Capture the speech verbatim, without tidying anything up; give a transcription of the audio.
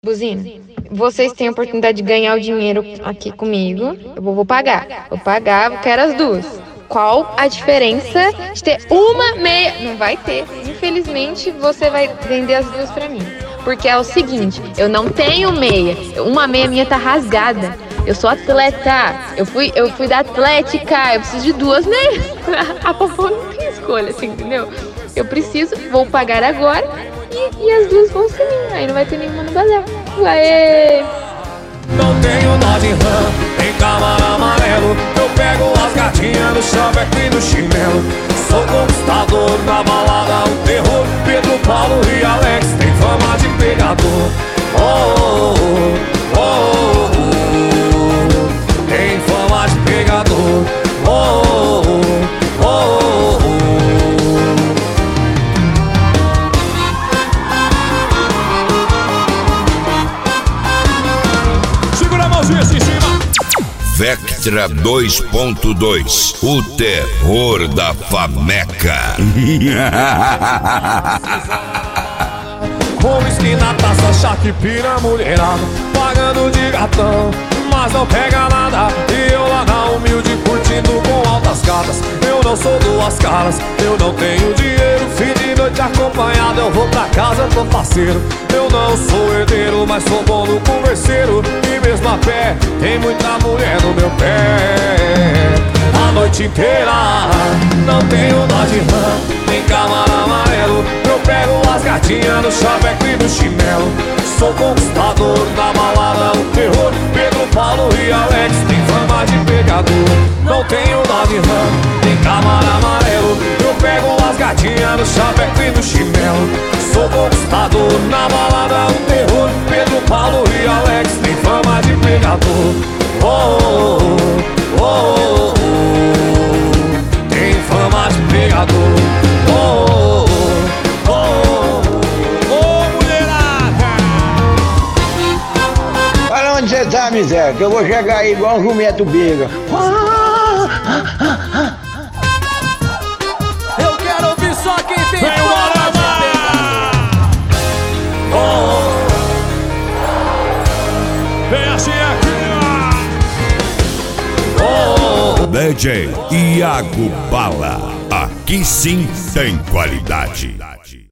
Buzina, vocês têm a oportunidade de ganhar o dinheiro aqui comigo. Eu vou, vou pagar. Vou pagar, eu quero as duas. Qual a diferença de ter uma meia? Não vai ter. Infelizmente, você vai vender as duas pra mim. Porque é o seguinte, eu não tenho meia. Uma meia minha tá rasgada. Eu sou atleta. Eu fui, eu fui da Atlética. Eu preciso de duas meias. A Popô não tem escolha, assim, entendeu? Eu preciso, vou pagar agora e, e as duas vão ser minhas. Aí não vai ter nenhuma no bazar. Aê! Não tenho nó de rã, tem câmara amarelo. Eu pego as gatinhas no chaveco e no chinelo. Sou conquistador na balada, o terror. Pedro, Paulo e Alex tem fama de pegador. Oh, oh, oh, oh. Tem fama de pegador. Oh, oh, oh, oh. Segura a mãozinha assim em cima. Vectra dois ponto dois, o terror da Fameca. Com esquina, taça, chaque, pira, mulherada, pagando de gatão, mas não pega nada. E eu lá na humilde, curtindo com altas gatas. Eu não sou duas caras, eu não tenho dinheiro. Fim de noite acompanhado, eu vou pra casa, tô parceiro. Eu não sou herdeiro, mas sou bom no converseiro. E mesmo a pé, tem muita mulher no meu pé. A noite inteira, não tenho nó de rã, nem câmara amarelo. Eu pego as gatinhas no chaveco e no chinelo. Sou conquistador da balada, o terror. Pedro, Paulo e Alex tem fama de pegador. Não tenho nó de rã, nem câmara amarelo. Eu pego as gatinhas no chaveco e no chinelo. Sou conquistador na balada, o terror. Pedro, Paulo e Alex tem fama de pegador. Oh, oh, oh, oh. Tem fama de pegador. Oh, oh, oh, oh, mulherada. Olha onde você tá, miséria, que eu vou chegar aí igual um jumento biga. Eu quero ouvir só quem tem fama de pegador. Oh, vem assim aqui, ó. Oh, D J Iago Bala, aqui sim tem qualidade.